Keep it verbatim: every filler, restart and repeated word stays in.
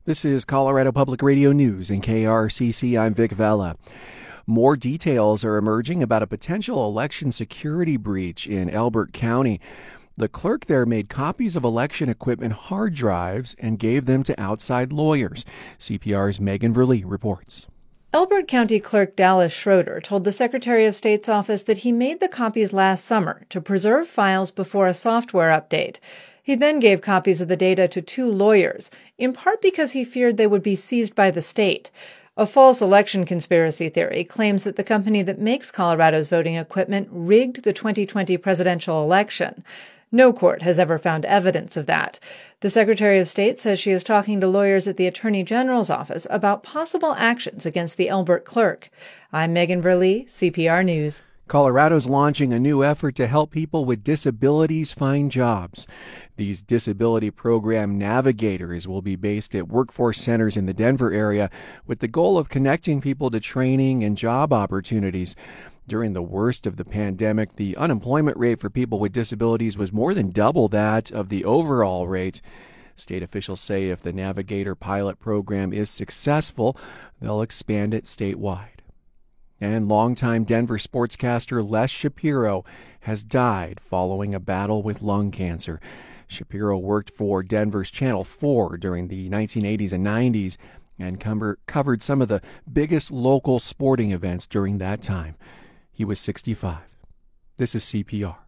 This is Colorado Public Radio News in K R C C. I'm Vic Vela. More details are emerging about a potential election security breach in Elbert County. The clerk there made copies of election equipment hard drives and gave them to outside lawyers. C P R's Megan Verlee reports. Elbert County Clerk Dallas Schroeder told the Secretary of State's office that he made the copies last summer to preserve files before a software update. He then gave copies of the data to two lawyers, in part because he feared they would be seized by the state. A false election conspiracy theory claims that the company that makes Colorado's voting equipment rigged the twenty twenty presidential election. No court has ever found evidence of that. The Secretary of State says she is talking to lawyers at the Attorney General's office about possible actions against the Elbert clerk. I'm Megan Verlee, C P R News. Colorado's launching a new effort to help people with disabilities find jobs. These disability program navigators will be based at workforce centers in the Denver area with the goal of connecting people to training and job opportunities. During the worst of the pandemic, the unemployment rate for people with disabilities was more than double that of the overall rate. State officials say if the Navigator pilot program is successful, they'll expand it statewide. And longtime Denver sportscaster Les Shapiro has died following a battle with lung cancer. Shapiro worked for Denver's Channel four during the nineteen eighties and nineties and cover, covered some of the biggest local sporting events during that time. He was sixty-five. This is C P R.